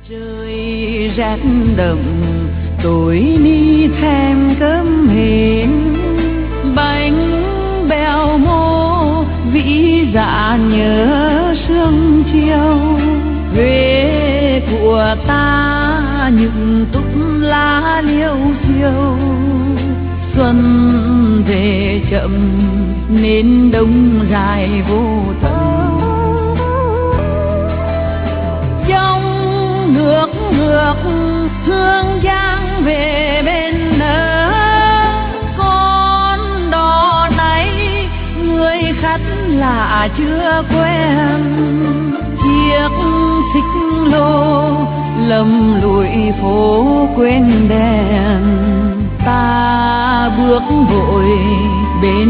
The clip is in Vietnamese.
trời rét đậm tôi đi thèm cơm hến, bánh bèo mô vĩ dạ nhớ sương chiều. Huế của ta những túc lá liễu diêu, xuân về chậm nên đông dài vô tận. Trong nước ngược hương giang về bên nỡ, con đò này người khách lạ chưa quen. Chiếc xích lô lầm lũi phố quên đèn, ta bước vội bên